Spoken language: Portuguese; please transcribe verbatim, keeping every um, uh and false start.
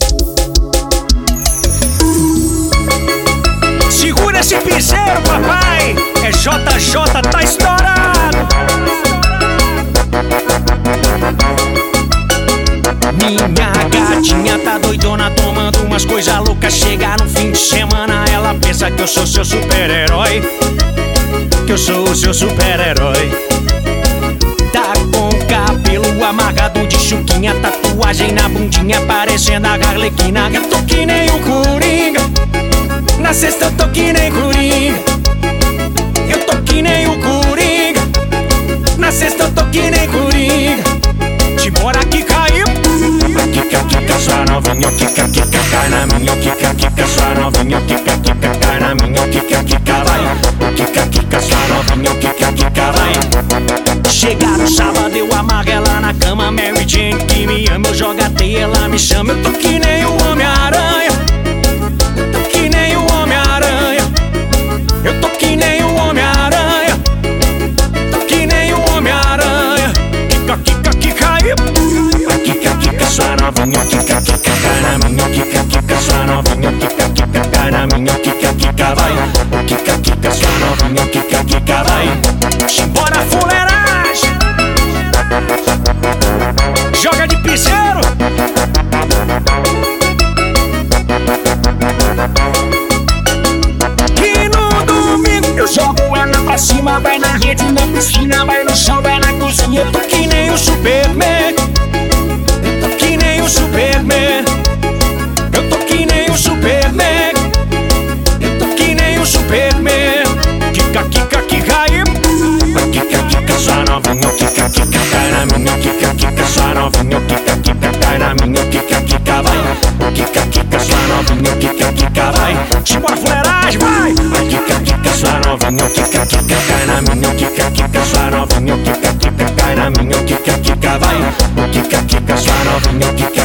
Segura esse piseiro, papai. É J J, tá estourado. Minha gatinha tá doidona, tomando umas coisas loucas. Chega no fim de semana, ela pensa que eu sou seu super-herói. Que eu sou o seu super-herói. Tá com cabelo amarrado de chuquinha, tatuagem na bundinha, parecendo a Arlequina. Eu tô que nem o Coringa. Na sexta eu tô que nem Coringa. Eu tô que nem o Coringa. Na sexta eu tô que nem Coringa. Simbora que caiu. Kika, kika, sua novinha, kika, kika, cai na minha. Kika, kika, sua novinha, kika, kika, cai na minha. Kika, kika, vai. Kika, kika, sua novinha, kika, kika, vai. Chega no sábado, eu amarro ela na cama. Mary Jane que me ama, eu jogo a teia, ela me chama. Eu tô que nem o Homem-Aranha. Eu tô que nem o Homem-Aranha. Eu tô que nem o Homem-Aranha. Tô que nem o Homem-Aranha. Kika, kika, que caiu. Kika, kika, sua novinha, kika, kika, cai na minha. Kika, kika, sua novinha, kika, kika, cai na minha. Kika, kika, vai. Kika, kika, sua novinha, kika, kika, vai. Simbora, fuleiragem. Joga de piseiro. E no domingo eu jogo ela pra cima. Vai na rede, na piscina, vai no chão, vai na cozinha. Eu tô que nem o Superman. Eu tô que nem o Superman. Eu tô que nem o Superman. Eu tô que nem o Superman. Kika, kika, que caiu. Kika, kika, sua novinha, kika, kika, cai na minha. Kika, kika, sua novinha, kika, kika, cai na minha. Kika, kika, vai. Kika, kika, sua novinha, kika, kika, vai. Simbora, fuleiragem, vai. Kika, kika, sua novinha, kika, kika, cai na minha. Kika, kika, sua novinha, kika, kika, cai na minha. Kika, kika, vai. Kika, kika, sua novinha, kika,